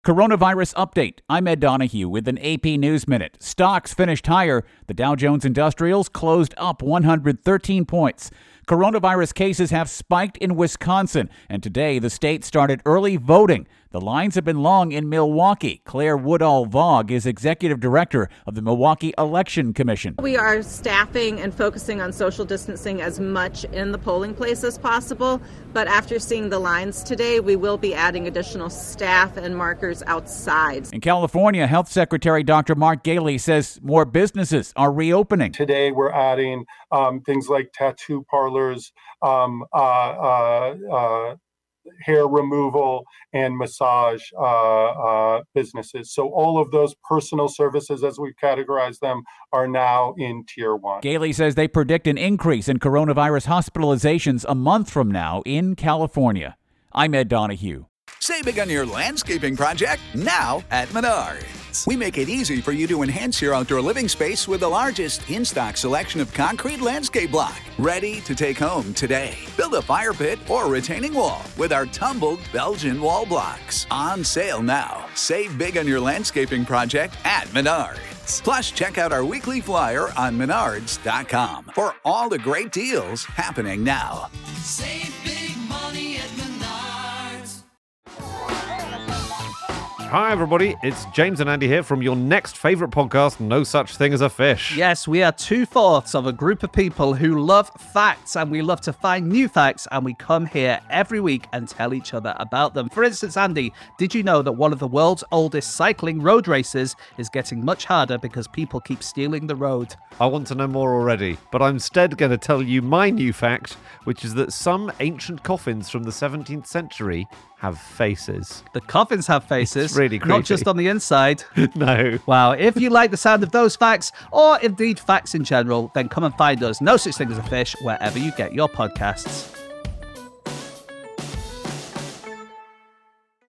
Coronavirus update. I'm Ed Donahue with an AP News Minute. Stocks finished higher. The Dow Jones Industrials closed up 113 points. Coronavirus cases have spiked in Wisconsin, and today the state started early voting. The lines have been long in Milwaukee. Claire Woodall-Vaugh is executive director of the Milwaukee Election Commission. We are staffing and focusing on social distancing as much in the polling place as possible, but after seeing the lines today, we will be adding additional staff and markers outside. In California, Health Secretary Dr. Mark Ghaly says more businesses are reopening. Today, we're adding things like tattoo parlors, hair removal, and massage businesses. So all of those personal services, as we categorize them, are now in Tier 1. Ghaly says they predict an increase in coronavirus hospitalizations a month from now in California. I'm Ed Donahue. Save big on your landscaping project now at Menards. We make it easy for you to enhance your outdoor living space with the largest in-stock selection of concrete landscape block. Ready to take home today. Build a fire pit or retaining wall with our tumbled Belgian wall blocks. On sale now. Save big on your landscaping project at Menards. Plus, check out our weekly flyer on Menards.com for all the great deals happening now. Save big money at Menards. Hi everybody, it's James and Andy here from your next favourite podcast, No Such Thing as a Fish. Yes, we are 2/4 of a group of people who love facts, and we love to find new facts, and we come here every week and tell each other about them. For instance, Andy, did you know that one of the world's oldest cycling road races is getting much harder because people keep stealing the road? I want to know more already, but I'm instead going to tell you my new fact, which is that some ancient coffins from the 17th century have faces. The coffins have faces. It's really creepy. Not just on the inside. No. Wow, if you like the sound of those facts, or indeed facts in general, then come and find us, No Such Thing as a Fish, wherever you get your podcasts.